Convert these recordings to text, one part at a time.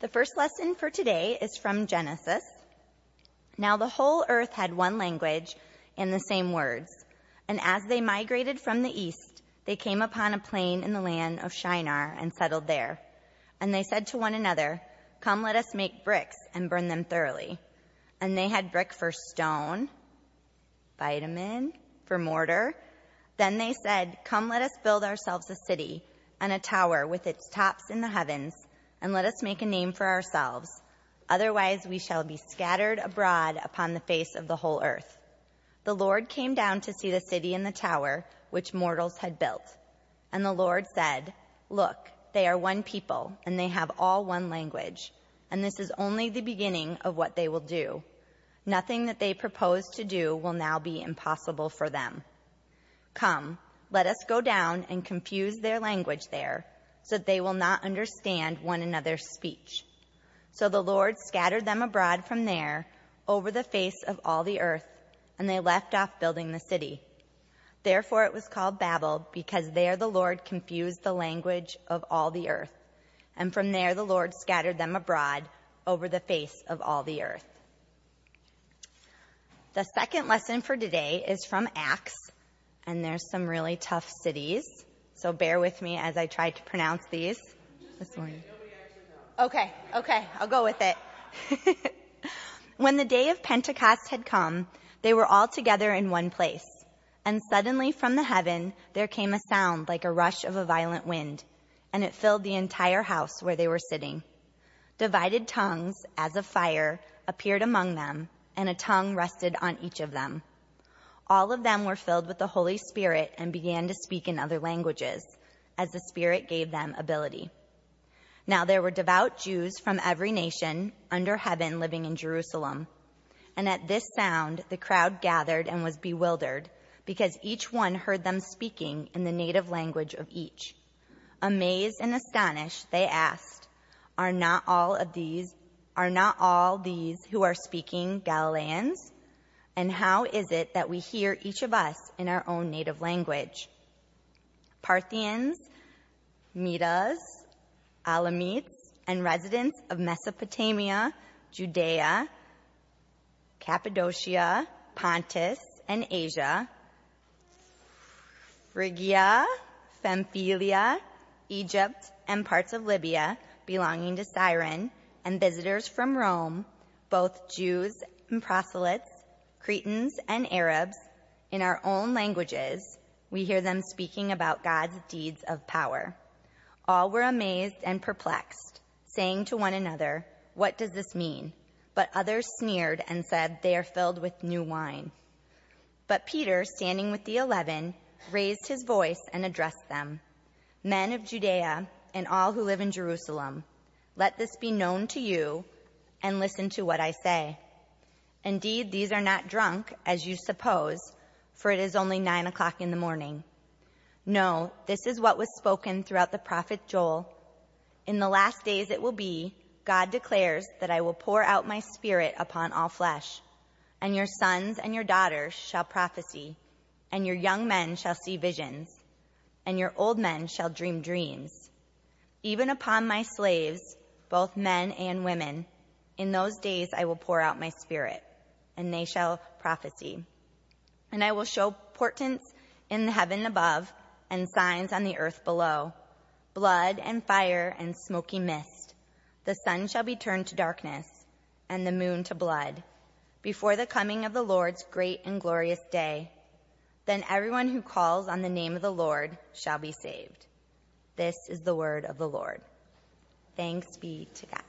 The first lesson for today is from Genesis. Now the whole earth had one language and the same words. And as they migrated from the east, they came upon a plain in the land of Shinar and settled there. And they said to one another, "Come, let us make bricks and burn them thoroughly." And they had brick for stone, bitumen for mortar. Then they said, "Come, let us build ourselves a city and a tower with its tops in the heavens, and let us make a name for ourselves. Otherwise we shall be scattered abroad upon the face of the whole earth." The Lord came down to see the city and the tower which mortals had built. And the Lord said, "Look, they are one people, and they have all one language. And this is only the beginning of what they will do. Nothing that they propose to do will now be impossible for them. Come, let us go down and confuse their language there, so that they will not understand one another's speech." So the Lord scattered them abroad from there over the face of all the earth, and they left off building the city. Therefore it was called Babel, because there the Lord confused the language of all the earth. And from there the Lord scattered them abroad over the face of all the earth. The second lesson for today is from Acts, and there's some really tough cities. So bear with me as I try to pronounce these this morning. Okay, I'll go with it. When the day of Pentecost had come, they were all together in one place. And suddenly from the heaven there came a sound like a rush of a violent wind, and it filled the entire house where they were sitting. Divided tongues, as of fire, appeared among them, and a tongue rested on each of them. All of them were filled with the Holy Spirit and began to speak in other languages, as the Spirit gave them ability. Now there were devout Jews from every nation under heaven living in Jerusalem. And at this sound the crowd gathered and was bewildered, because each one heard them speaking in the native language of each. Amazed and astonished, they asked, Are not all these who are speaking Galileans? And how is it that we hear each of us in our own native language? Parthians, Medes, Elamites, and residents of Mesopotamia, Judea, Cappadocia, Pontus, and Asia, Phrygia, Pamphylia, Egypt, and parts of Libya belonging to Cyrene, and visitors from Rome, both Jews and proselytes, Cretans and Arabs, in our own languages, we hear them speaking about God's deeds of power. All were amazed and perplexed, saying to one another, "What does this mean?" But others sneered and said, "They are filled with new wine." But Peter, standing with the 11, raised his voice and addressed them. "Men of Judea and all who live in Jerusalem, let this be known to you, and listen to what I say. Indeed, these are not drunk, as you suppose, for it is only 9 o'clock in the morning. No, this is what was spoken throughout the prophet Joel. In the last days it will be, God declares, that I will pour out my Spirit upon all flesh, and your sons and your daughters shall prophesy, and your young men shall see visions, and your old men shall dream dreams. Even upon my slaves, both men and women, in those days I will pour out my Spirit, and they shall prophesy. And I will show portents in the heaven above and signs on the earth below, blood and fire and smoky mist. The sun shall be turned to darkness and the moon to blood before the coming of the Lord's great and glorious day. Then everyone who calls on the name of the Lord shall be saved." This is the word of the Lord. Thanks be to God.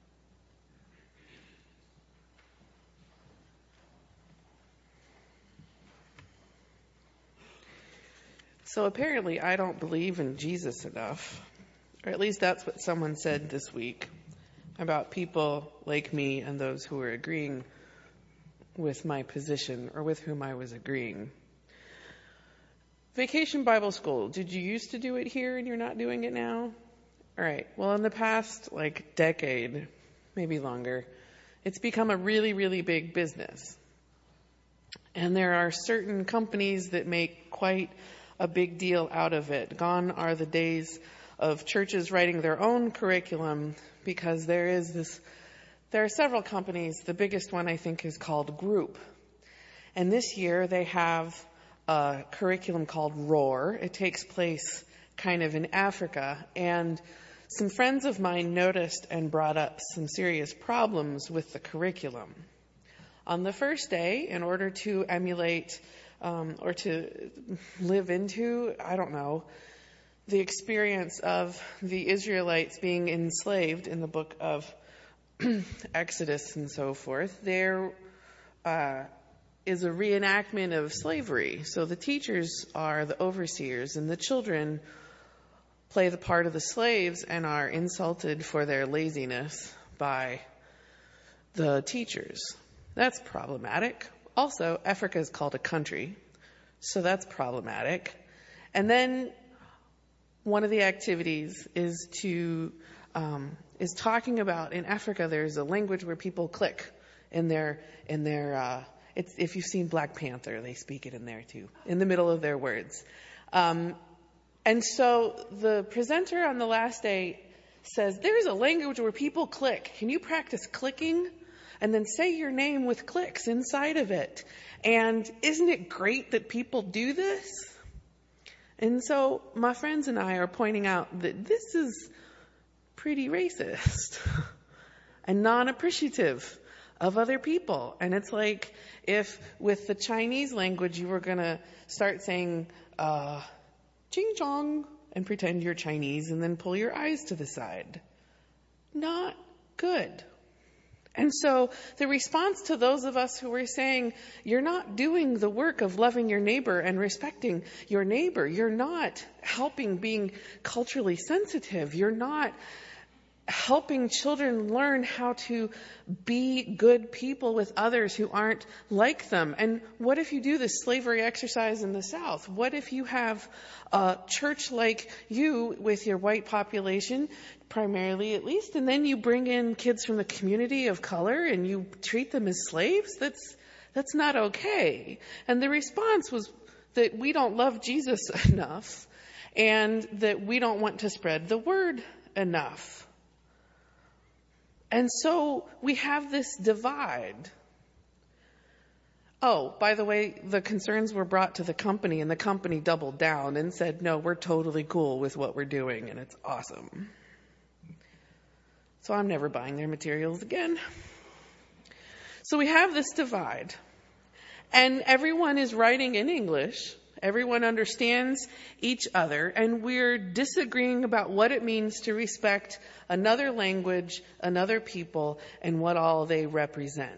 So apparently I don't believe in Jesus enough, or at least that's what someone said this week about people like me and those who were agreeing with my position or with whom I was agreeing. Vacation Bible School, did you used to do it here and you're not doing it now? All right, well in the past decade, maybe longer, it's become a really, really big business. And there are certain companies that make quite a big deal out of it. Gone are the days of churches writing their own curriculum, because there are several companies. The biggest one, I think, is called Group. And this year they have a curriculum called Roar. It takes place kind of in Africa. And some friends of mine noticed and brought up some serious problems with the curriculum. On the first day, in order to emulate or to live into, the experience of the Israelites being enslaved in the book of Exodus and so forth, there is a reenactment of slavery. So the teachers are the overseers, and the children play the part of the slaves and are insulted for their laziness by the teachers. That's problematic. Also, Africa is called a country, so that's problematic. And then one of the activities is talking about, in Africa there's a language where people click in their if you've seen Black Panther, they speak it in there too, in the middle of their words. And so the presenter on the last day says, there's a language where people click. Can you practice clicking? And then say your name with clicks inside of it. And isn't it great that people do this? And so my friends and I are pointing out that this is pretty racist and non-appreciative of other people. And it's like if with the Chinese language you were going to start saying ching chong and pretend you're Chinese and then pull your eyes to the side. Not good. And so the response to those of us who were saying, you're not doing the work of loving your neighbor and respecting your neighbor. You're not helping being culturally sensitive. You're not helping children learn how to be good people with others who aren't like them. And what if you do this slavery exercise in the South? What if you have a church like you with your white population, primarily at least, and then you bring in kids from the community of color and you treat them as slaves? That's not okay. And the response was that we don't love Jesus enough and that we don't want to spread the word enough. And so we have this divide. Oh, by the way, the concerns were brought to the company, and the company doubled down and said, no, we're totally cool with what we're doing, and it's awesome. So I'm never buying their materials again. So we have this divide, and everyone is writing in English. Everyone understands each other, and we're disagreeing about what it means to respect another language, another people, and what all they represent.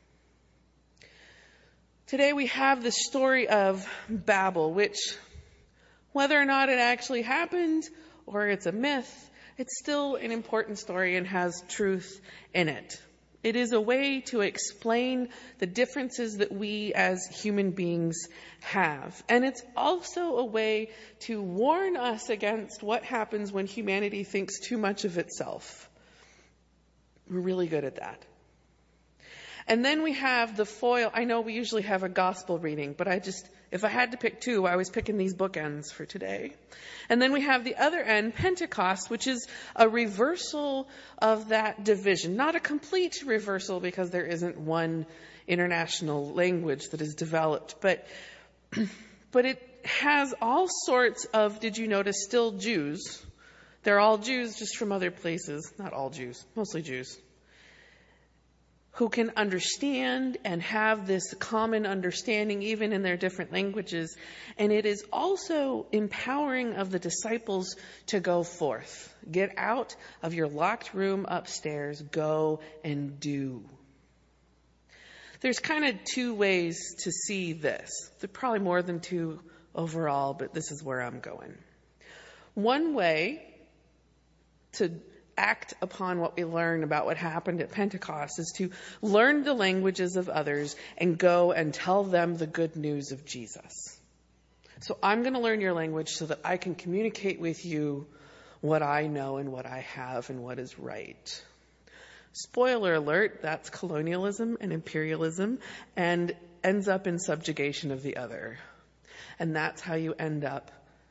Today we have the story of Babel, which, whether or not it actually happened or it's a myth, it's still an important story and has truth in it. It is a way to explain the differences that we as human beings have. And it's also a way to warn us against what happens when humanity thinks too much of itself. We're really good at that. And then we have the foil. I know we usually have a gospel reading, but if I had to pick two, I was picking these bookends for today. And then we have the other end, Pentecost, which is a reversal of that division. Not a complete reversal because there isn't one international language that is developed, but it has all sorts of, did you notice, still Jews. They're all Jews just from other places. Not all Jews, mostly Jews, who can understand and have this common understanding even in their different languages. And it is also empowering of the disciples to go forth. Get out of your locked room upstairs. Go and do. There's kind of two ways to see this. There are probably more than two overall, but this is where I'm going. One way to act upon what we learn about what happened at Pentecost is to learn the languages of others and go and tell them the good news of Jesus. So I'm going to learn your language so that I can communicate with you what I know and what I have and what is right. Spoiler alert, that's colonialism and imperialism and ends up in subjugation of the other. And that's how you end up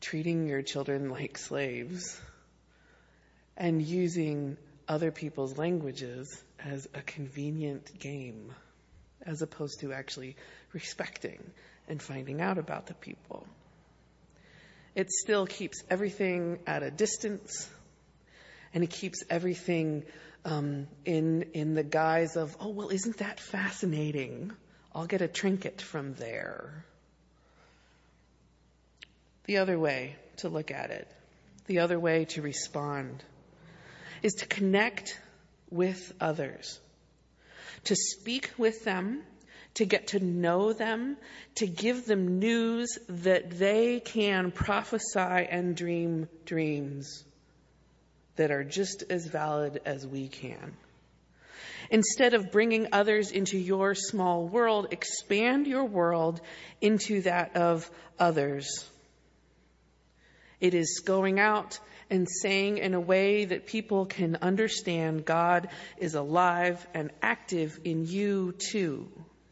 treating your children like slaves and using other people's languages as a convenient game, as opposed to actually respecting and finding out about the people. It still keeps everything at a distance, and it keeps everything in the guise of, oh, well, isn't that fascinating? I'll get a trinket from there. The other way to look at it, the other way to respond, is to connect with others, to speak with them, to get to know them, to give them news that they can prophesy and dream dreams that are just as valid as we can. Instead of bringing others into your small world, expand your world into that of others. It is going out and saying in a way that people can understand God is alive and active in you too.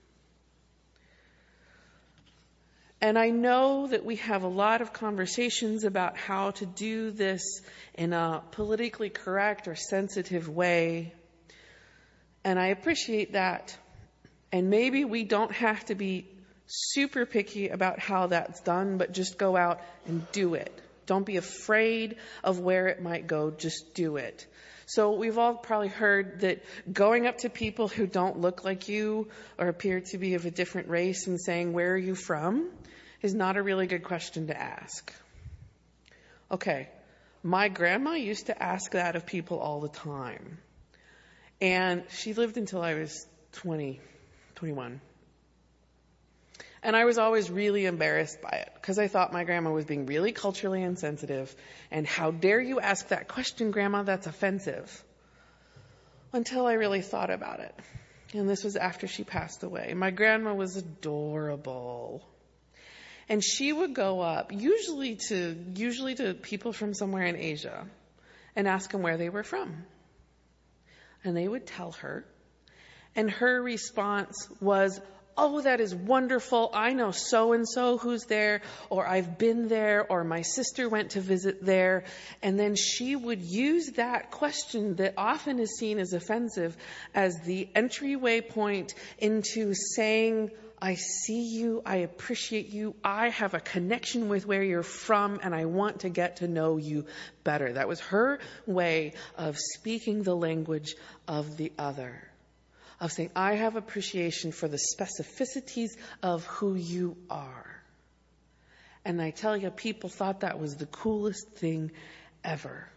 And I know that we have a lot of conversations about how to do this in a politically correct or sensitive way. And I appreciate that. And maybe we don't have to be super picky about how that's done, but just go out and do it. Don't be afraid of where it might go. Just do it. So we've all probably heard that going up to people who don't look like you or appear to be of a different race and saying, "Where are you from?" is not a really good question to ask. Okay, my grandma used to ask that of people all the time. And she lived until I was 21. And I was always really embarrassed by it because I thought my grandma was being really culturally insensitive. And how dare you ask that question, Grandma? That's offensive. Until I really thought about it. And this was after she passed away. My grandma was adorable. And she would go up, usually to people from somewhere in Asia, and ask them where they were from. And they would tell her. And her response was, "Oh, that is wonderful. I know so-and-so who's there, or I've been there, or my sister went to visit there." And then she would use that question that often is seen as offensive as the entryway point into saying, "I see you, I appreciate you, I have a connection with where you're from, and I want to get to know you better." That was her way of speaking the language of the other. Of saying, I have appreciation for the specificities of who you are. And I tell you, people thought that was the coolest thing ever.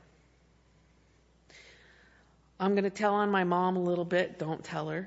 I'm going to tell on my mom a little bit. Don't tell her.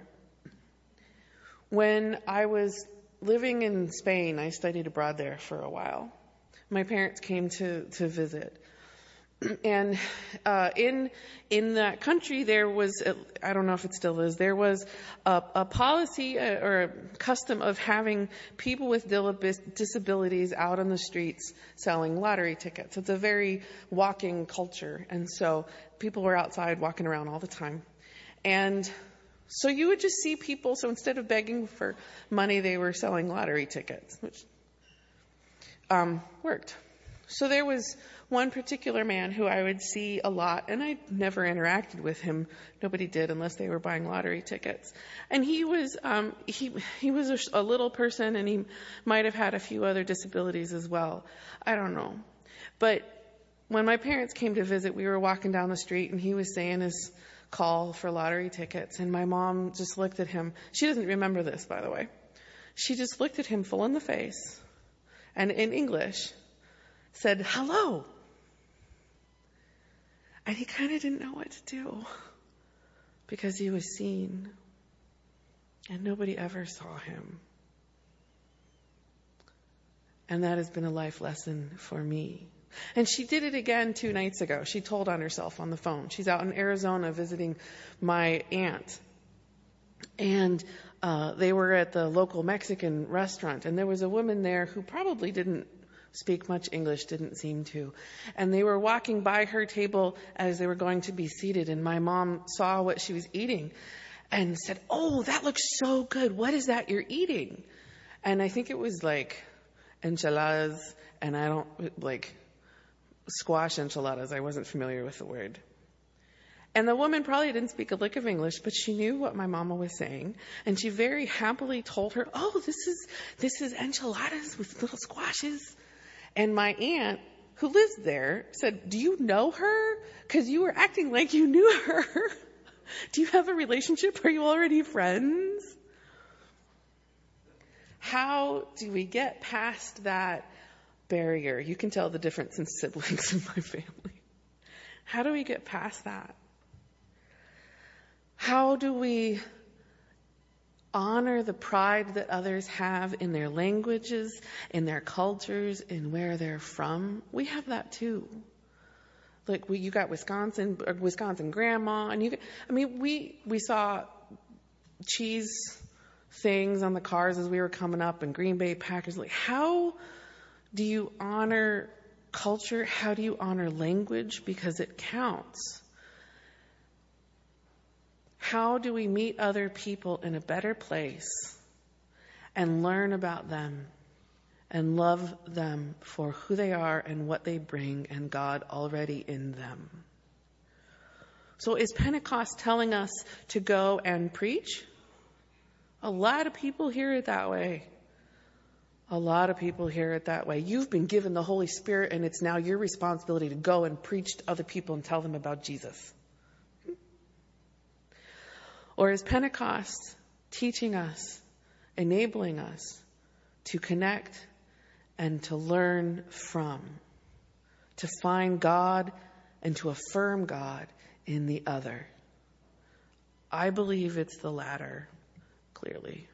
When I was living in Spain, I studied abroad there for a while. My parents came to visit. And in that country, there was, I don't know if it still is, there was a policy or a custom of having people with disabilities out on the streets selling lottery tickets. It's a very walking culture. And so people were outside walking around all the time. And so you would just see people, so instead of begging for money, they were selling lottery tickets, which worked. So there was one particular man who I would see a lot, and I never interacted with him. Nobody did unless they were buying lottery tickets. And he was he was a little person, and he might have had a few other disabilities as well. I don't know. But when my parents came to visit, we were walking down the street, and he was saying his call for lottery tickets, and my mom just looked at him. She doesn't remember this, by the way. She just looked at him full in the face, and in English said, "Hello." And he kind of didn't know what to do because he was seen and nobody ever saw him. And that has been a life lesson for me. And she did it again 2 nights ago. She told on herself on the phone. She's out in Arizona visiting my aunt. And they were at the local Mexican restaurant. And there was a woman there who probably didn't speak much English, didn't seem to. And they were walking by her table as they were going to be seated. And my mom saw what she was eating and said, "Oh, that looks so good. What is that you're eating?" And I think it was like enchiladas And I don't squash enchiladas. I wasn't familiar with the word. And the woman probably didn't speak a lick of English, but she knew what my mama was saying. And she very happily told her, oh, this is enchiladas with little squashes. And my aunt, who lives there, said, do you know her? Because you were acting like you knew her. Do you have a relationship? Are you already friends? How do we get past that barrier? You can tell the difference in siblings in my family. How do we get past that? How do we honor the pride that others have in their languages, in their cultures, in where they're from? We have that too. You got Wisconsin grandma, and we saw cheese things on the cars as we were coming up, and Green Bay Packers. How do you honor culture? How do you honor language? Because it counts. How do we meet other people in a better place and learn about them and love them for who they are and what they bring and God already in them? So is Pentecost telling us to go and preach? A lot of people hear it that way. A lot of people hear it that way. You've been given the Holy Spirit, and it's now your responsibility to go and preach to other people and tell them about Jesus. Or is Pentecost teaching us, enabling us to connect and to learn from, to find God and to affirm God in the other? I believe it's the latter, clearly.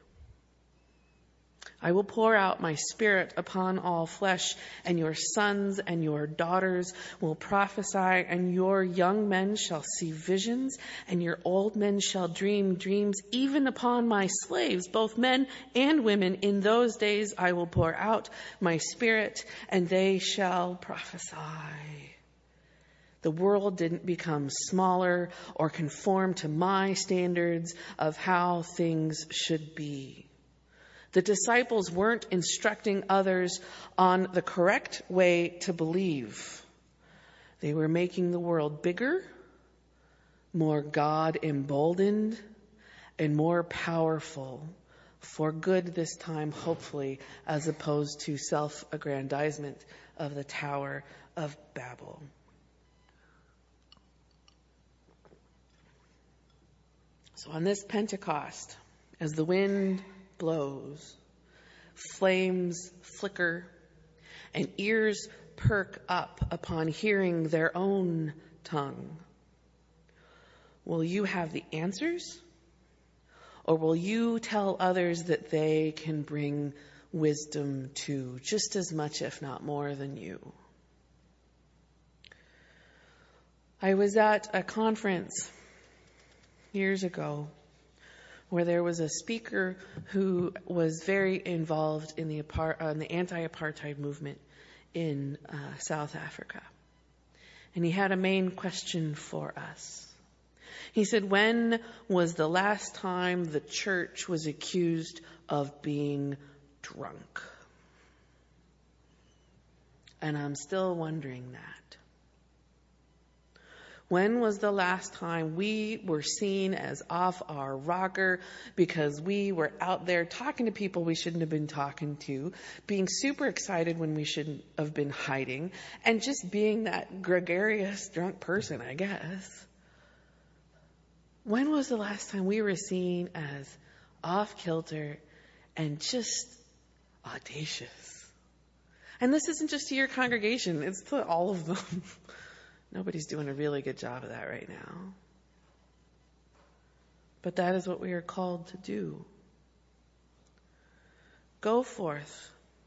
I will pour out my Spirit upon all flesh, and your sons and your daughters will prophesy, and your young men shall see visions, and your old men shall dream dreams, even upon my slaves, both men and women. In those days I will pour out my Spirit, and they shall prophesy. The world didn't become smaller or conform to my standards of how things should be. The disciples weren't instructing others on the correct way to believe. They were making the world bigger, more God emboldened, and more powerful for good this time, hopefully, as opposed to self-aggrandizement of the Tower of Babel. So on this Pentecost, as the wind blows, flames flicker, and ears perk up upon hearing their own tongue, will you have the answers? Or will you tell others that they can bring wisdom too, just as much, if not more, than you? I was at a conference years ago where there was a speaker who was very involved in the anti-apartheid movement in South Africa. And he had a main question for us. He said, when was the last time the church was accused of being drunk? And I'm still wondering that. When was the last time we were seen as off our rocker because we were out there talking to people we shouldn't have been talking to, being super excited when we shouldn't have been hiding, and just being that gregarious drunk person, I guess? When was the last time we were seen as off-kilter and just audacious? And this isn't just to your congregation, it's to all of them. Nobody's doing a really good job of that right now. But that is what we are called to do. Go forth,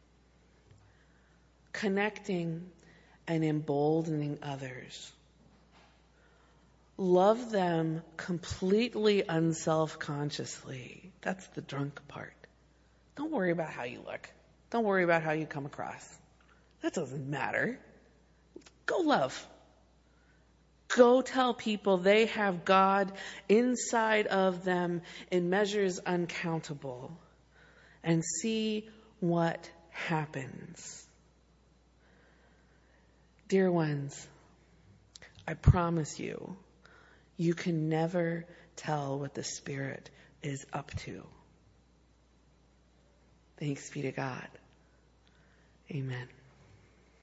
connecting and emboldening others. Love them completely unself-consciously. That's the drunk part. Don't worry about how you look. Don't worry about how you come across. That doesn't matter. Go love. Go tell people they have God inside of them in measures uncountable, and see what happens. Dear ones, I promise you, you can never tell what the Spirit is up to. Thanks be to God. Amen.